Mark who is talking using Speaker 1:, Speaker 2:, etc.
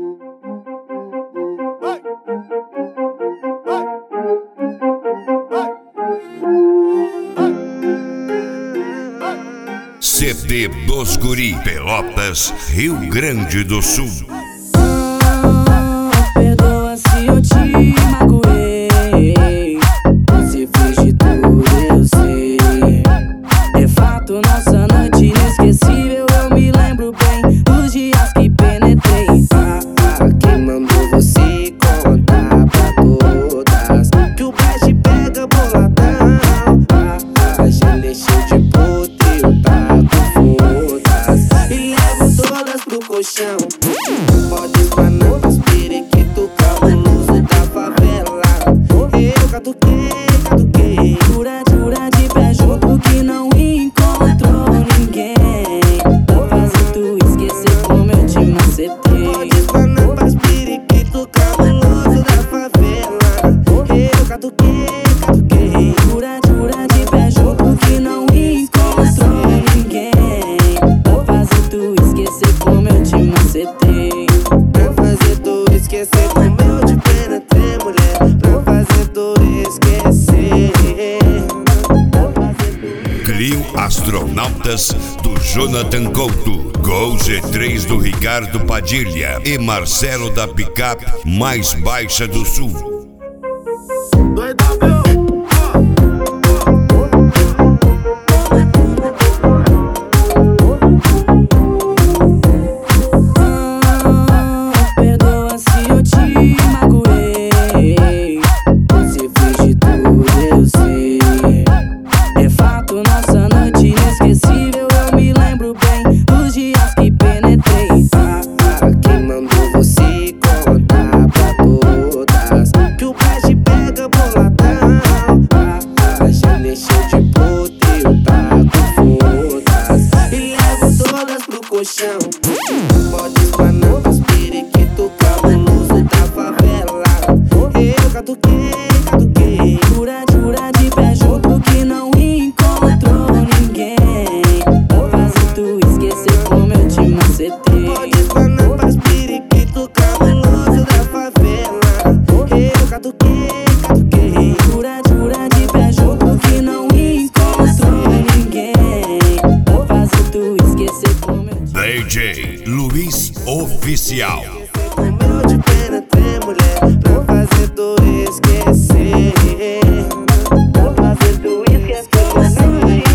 Speaker 1: CD dos Guri, Pelotas, Rio Grande do Sul.
Speaker 2: Perdoa se eu te magoei. Você fez de tudo, eu sei. É fato, nossa noite inesquecível. Eu me lembro bem dos dias que penetrei. Quem mandou você contar pra todas que o beijo pega boladão? Já deixei de puta, eu taco fodas e levo todas pro colchão. Pode espanar pras periquito cabuloso da favela. Eu catuquei Jura de pé junto que não encontrou ninguém pra fazer tu esquecer como eu te macetei. Pode espanar pras periquito cabuloso da favela. Eu catuquei Jura de pé junto que não encontrou ninguém pra fazer tu esquecer como eu te macetei. Pra fazer tu esquecer como eu te penetrei, mulher. Pra fazer tu esquecer.
Speaker 1: Clio Astronautas, do Jonathan Couto. Gol G3 do Ricardo Padilha e Marcelo da Picape mais baixa do sul.
Speaker 2: Perdoa se eu te magoei. Você fez de tudo, eu sei. É fato, nossa noite inesquecível. Eu me lembro bem dos dias que penetrei. Quem mandou você contar pra todas que o beijo pega boladão? Já deixei de puta, eu taco fodas e levo todas pro colchão. Pode espanar pras periquito cabuloso da favela. Eu catuquei Jura de pé junto que não encontrou ninguém pra fazer tu esquecer como eu te macetei. Pode espanar pras periquito cabuloso da favela. Eu catuquei Jura de pé junto que não encontrou ninguém pra fazer tu esquecer como eu te
Speaker 1: DJ Luiz Oficial.
Speaker 2: como eu te penetrei, mulher. Pra fazer tu esquecer. Pra fazer tu esquecer como eu te